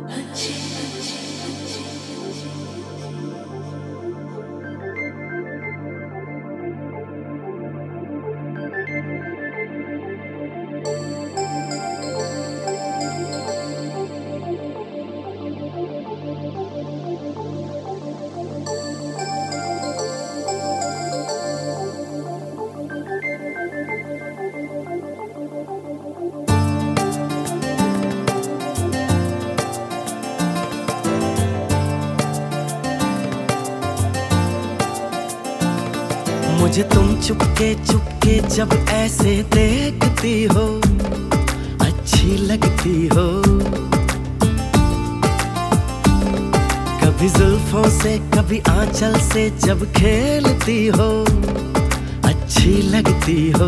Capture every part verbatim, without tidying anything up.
मुझे तुम चुपके चुपके जब ऐसे देखती हो, अच्छी लगती हो। कभी जुल्फों से कभी आंचल से जब खेलती हो, अच्छी लगती हो।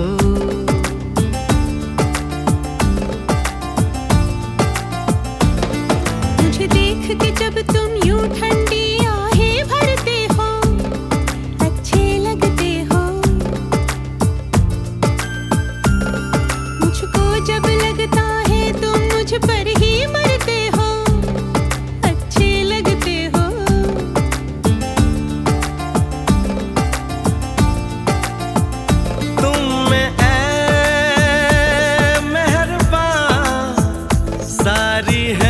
मुझे देख के जब तुम यूं ठंडी आहें भरते हो, अच्छे लगते हो। मुझको जब लगता है तुम मुझ पर ही मरते हो, अच्छे लगते हो। तुम में ऐ मेहरबान सारी है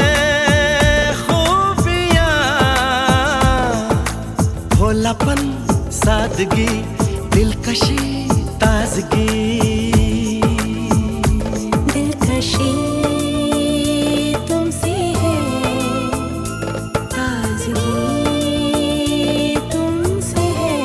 भोलापन, सादगी, दिलकशी, ताजगी। दिलकशी तुमसे है, ताजगी तुमसे है।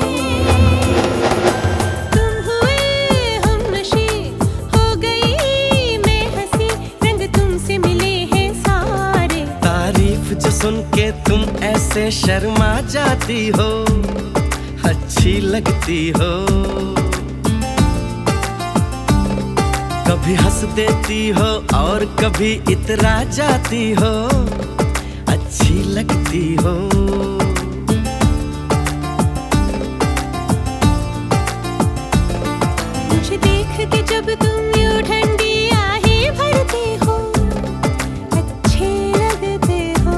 तुम हुए हमनशी, हो गई मैं हंसी, रंग तुमसे मिले हैं सारे। तारीफ जो सुन के तुम ऐसे शर्मा जाती हो, अच्छी लगती हो। कभी हंस देती हो और कभी इतरा जाती हो, अच्छी लगती हो। मुझे देख के जब तुम यूं ठंडी आहें भरते हो, अच्छे लगते हो।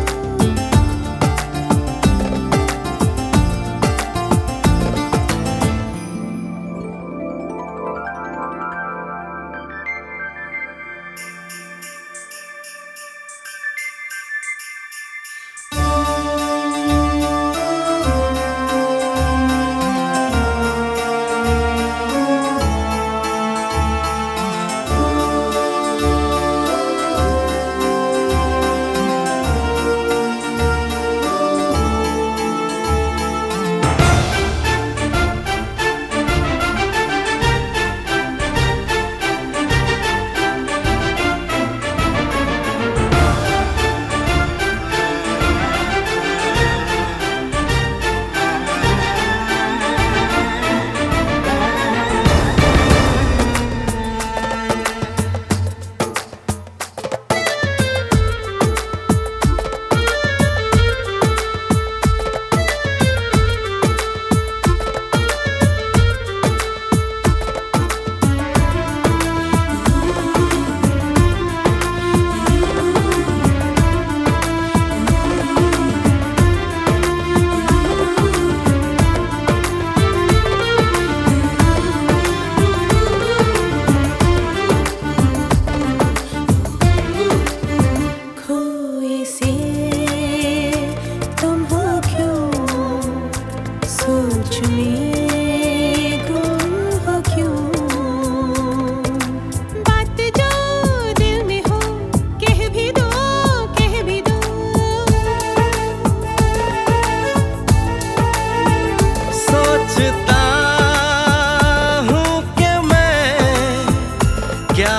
क्या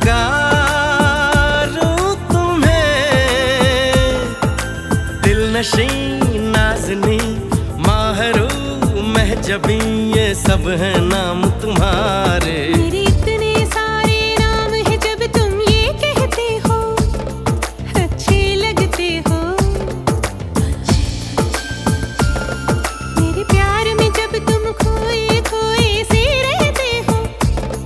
पुकारूं तुम्हें, दिल नशी नाज़नी माहरू महजबी, ये सब है नाम तुम्हारे। मेरे इतने सारे नाम है जब तुम ये कहते हो, अच्छे लगते हो। मेरे प्यार में जब तुम खोए खोए से रहते हो,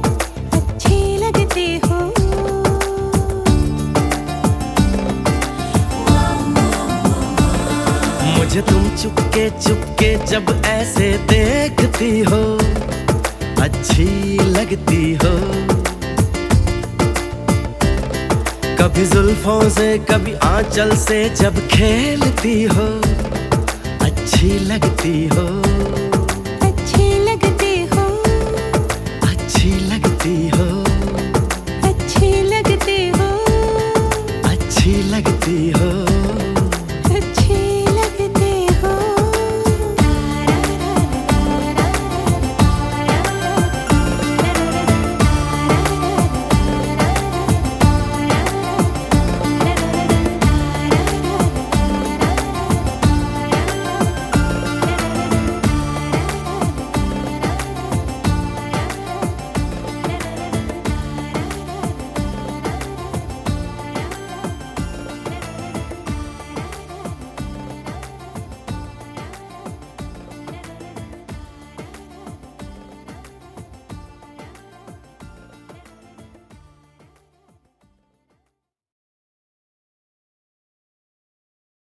अच्छे लगते हो। मुझे तुम चुपके चुपके जब ऐसे देखती हो, अच्छी लगती हो। कभी जुल्फों से कभी आंचल से जब खेलती हो, अच्छी लगती हो। अच्छी लगती हो, अच्छी लगती हो, अच्छी लगती हो, अच्छी लगती हो।